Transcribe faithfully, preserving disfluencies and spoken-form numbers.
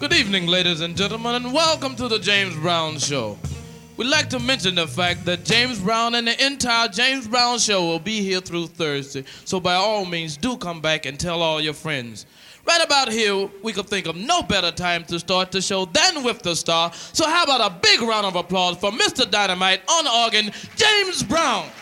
Good evening, ladies and gentlemen, and welcome to the James Brown Show. We'd like to mention the fact that James Brown and the entire James Brown Show will be here through Thursday, so by all means, do come back and tell all your friends. Right about here, we could think of no better time to start the show than with the star, so how about a big round of applause for Mister Dynamite on organ, James Brown.